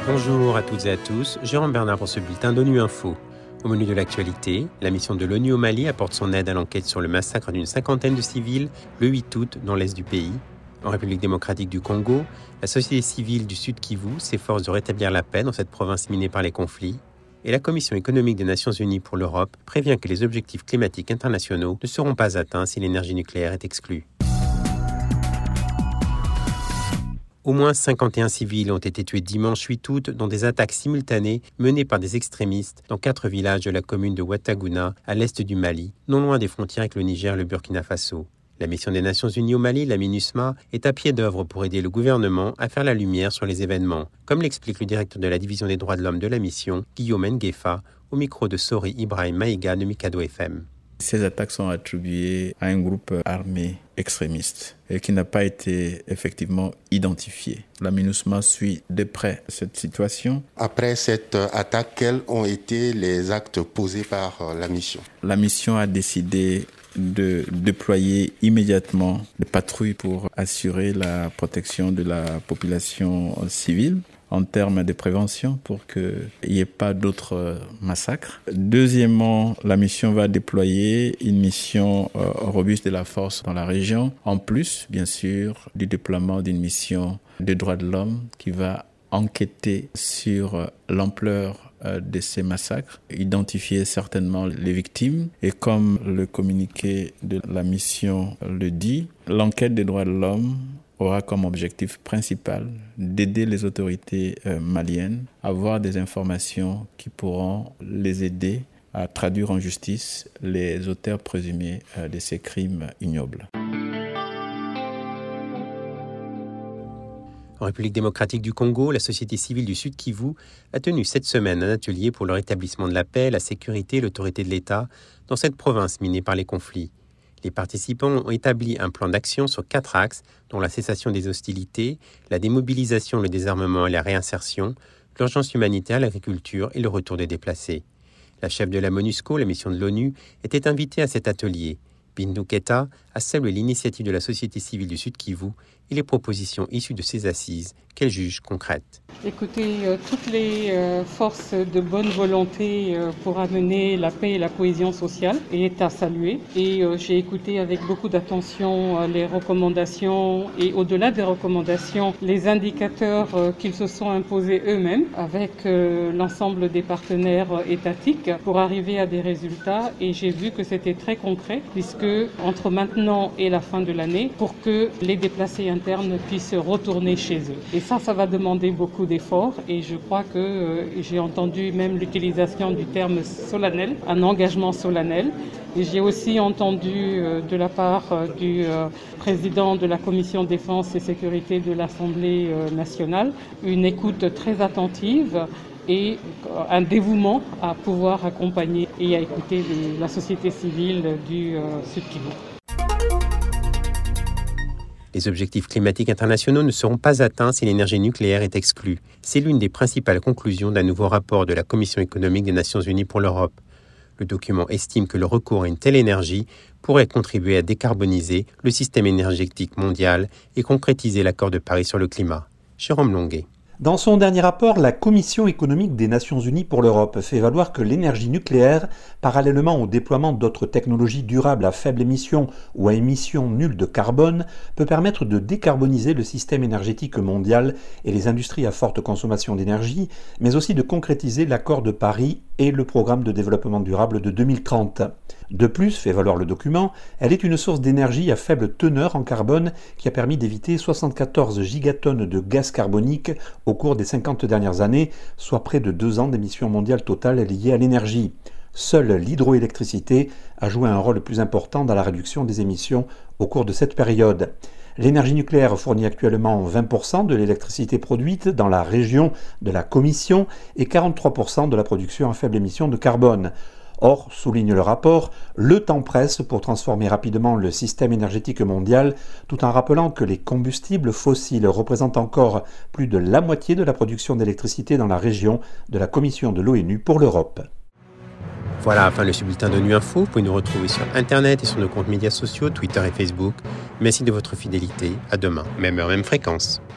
Bonjour à toutes et à tous, Jérôme Bernard pour ce bulletin d'ONU Info. Au menu de l'actualité, la mission de l'ONU au Mali apporte son aide à l'enquête sur le massacre d'une cinquantaine de civils le 8 août dans l'est du pays. En République démocratique du Congo, la société civile du Sud Kivu s'efforce de rétablir la paix dans cette province minée par les conflits. Et la Commission économique des Nations Unies pour l'Europe prévient que les objectifs climatiques internationaux ne seront pas atteints si l'énergie nucléaire est exclue. Au moins 51 civils ont été tués dimanche 8 août dans des attaques simultanées menées par des extrémistes dans 4 villages de la commune de Ouattaguna, à l'est du Mali, non loin des frontières avec le Niger et le Burkina Faso. La mission des Nations Unies au Mali, la MINUSMA, est à pied d'œuvre pour aider le gouvernement à faire la lumière sur les événements, comme l'explique le directeur de la division des droits de l'homme de la mission, Guillaume Nguefa, au micro de Sori Ibrahim Maïga de Mikado FM. Ces attaques sont attribuées à un groupe armé extrémiste et qui n'a pas été effectivement identifié. La MINUSMA suit de près cette situation. Après cette attaque, quels ont été les actes posés par la mission ? La mission a décidé de déployer immédiatement des patrouilles pour assurer la protection de la population civile en termes de prévention pour qu'il n'y ait pas d'autres massacres. Deuxièmement, la mission va déployer une mission robuste de la force dans la région, en plus, bien sûr, du déploiement d'une mission de droits de l'homme qui va enquêter sur l'ampleur de ces massacres, identifier certainement les victimes et comme le communiqué de la mission le dit, l'enquête des droits de l'homme aura comme objectif principal d'aider les autorités maliennes à avoir des informations qui pourront les aider à traduire en justice les auteurs présumés de ces crimes ignobles. En République démocratique du Congo, la société civile du Sud Kivu a tenu cette semaine un atelier pour le rétablissement de la paix, la sécurité et l'autorité de l'État dans cette province minée par les conflits. Les participants ont établi un plan d'action sur 4 axes, dont la cessation des hostilités, la démobilisation, le désarmement et la réinsertion, l'urgence humanitaire, l'agriculture et le retour des déplacés. La chef de la MONUSCO, la mission de l'ONU, était invitée à cet atelier. Bintou Keita a salué l'initiative de la société civile du Sud Kivu et les propositions issues de ces assises qu'elle juge concrètes. Écoutez, toutes les forces de bonne volonté pour amener la paix et la cohésion sociale est à saluer. Et j'ai écouté avec beaucoup d'attention les recommandations et au-delà des recommandations, les indicateurs qu'ils se sont imposés eux-mêmes avec l'ensemble des partenaires étatiques pour arriver à des résultats. Et j'ai vu que c'était très concret puisque entre maintenant et la fin de l'année, pour que les déplacés internes puissent retourner chez eux. Et ça va demander beaucoup d'efforts et je crois que j'ai entendu même l'utilisation du terme solennel, un engagement solennel. Et j'ai aussi entendu de la part du président de la Commission défense et sécurité de l'Assemblée nationale une écoute très attentive et un dévouement à pouvoir accompagner et à écouter la société civile du Sud Kivu. Les objectifs climatiques internationaux ne seront pas atteints si l'énergie nucléaire est exclue. C'est l'une des principales conclusions d'un nouveau rapport de la Commission économique des Nations Unies pour l'Europe. Le document estime que le recours à une telle énergie pourrait contribuer à décarboniser le système énergétique mondial et concrétiser l'accord de Paris sur le climat. Jérôme Longuet. Dans son dernier rapport, la Commission économique des Nations Unies pour l'Europe fait valoir que l'énergie nucléaire, parallèlement au déploiement d'autres technologies durables à faible émission ou à émission nulle de carbone, peut permettre de décarboniser le système énergétique mondial et les industries à forte consommation d'énergie, mais aussi de concrétiser l'accord de Paris et le programme de développement durable de 2030. De plus, fait valoir le document, elle est une source d'énergie à faible teneur en carbone qui a permis d'éviter 74 gigatonnes de gaz carbonique au cours des 50 dernières années, soit près de 2 ans d'émissions mondiales totales liées à l'énergie. Seule l'hydroélectricité a joué un rôle plus important dans la réduction des émissions au cours de cette période. L'énergie nucléaire fournit actuellement 20% de l'électricité produite dans la région de la Commission et 43% de la production à faible émission de carbone. Or, souligne le rapport, le temps presse pour transformer rapidement le système énergétique mondial, tout en rappelant que les combustibles fossiles représentent encore plus de la moitié de la production d'électricité dans la région de la Commission de l'ONU pour l'Europe. Voilà, fin de ce bulletin d'ONU Info. Vous pouvez nous retrouver sur Internet et sur nos comptes médias sociaux, Twitter et Facebook. Merci de votre fidélité. À demain, même heure, même fréquence.